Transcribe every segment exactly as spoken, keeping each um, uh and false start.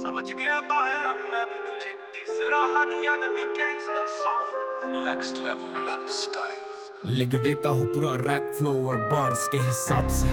समझ गया पाया मैं तुझे तीसरा हाथ याद भी gangster song next level style लिख देता हूँ पूरा रैप फ्लो और बार्स के हिसाब से।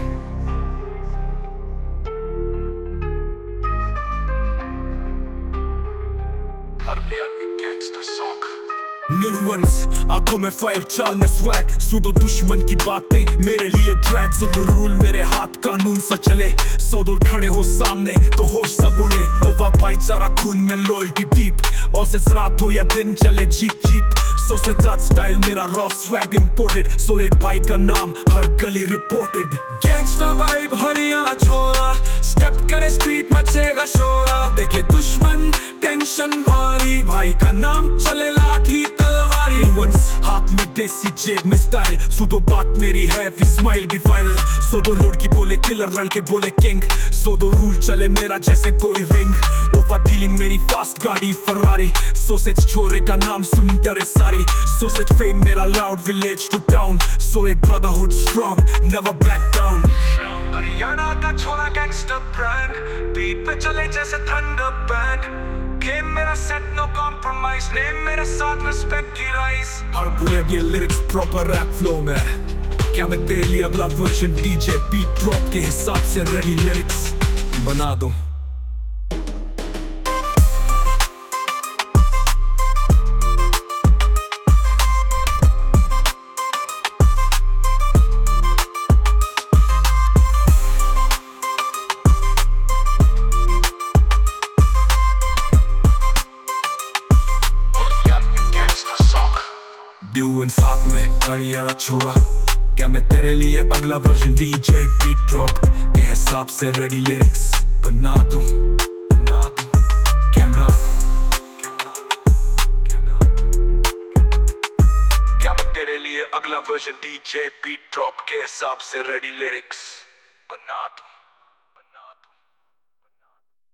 हर प्यार भी गैंगस्टर सॉन्ग न्यूअन्स आंखों में फायर चालने स्वैग सुनो दुश्मन की बातें मेरे लिए ट्रैक सुनो रूल मेरे हाथ कानून सा चले सौ दूर खड़े हो सामने तो होश सब उड़े नोवा भाईचारा खून में लॉयल्टी डीप और से रात हो या दिन चले jeep jeep so say that style मेरा रॉ स्वैग इंपोर्टेड सो एक भाई का नाम हर गली रिपोर्टेड गैंगस्टर वाइब हरियाणा छोरा स्टेप करे स्ट्रीट मचेगा शोरा देखे दुश्मन टेंशन भारी भाई का नाम चले लाठी तलवारी वंस हाथ में देसी जेब में स्टाइल सुनो बात मेरी है फिर स्माइल भी वायरल सो दो लोड की बोले किलर लड़के बोले किंग सो दो रूल चले मेरा जैसे कोई रिंग ओवर डीलिंग मेरी फास्ट गाड़ी फरारी सोसेज छोरे का नाम सुन डरे सारी सोसेज फेम मेरा loud village to town so एक brotherhood strong never back down Haryana का छोरा गैंगस्टर ब्रांड बीट पे चले जैसे थंडर बैंड गेम मेरा सेट नो कॉम्प्रोमाइज नेम मेरे साथ रिस्पेक्ट की राइज हर पूरे ये लिरिक्स प्रॉपर रैप फ्लो में क्या मैं तेरे लिए अगला वर्जन डीजे बीट ड्रॉप के हिसाब से रेडी लिरिक्स बना दूं। ड्यून साथ में हरियाणा छोरा क्या मैं तेरे लिए अगला वर्जन डीजे बीट ड्रॉप के हिसाब से रेडी लिरिक्स बना दूं बना दूं कैमरा क्या मैं तेरे लिए अगला वर्जन डीजे बीट ड्रॉप के हिसाब से रेडी लिरिक्स बना दूं।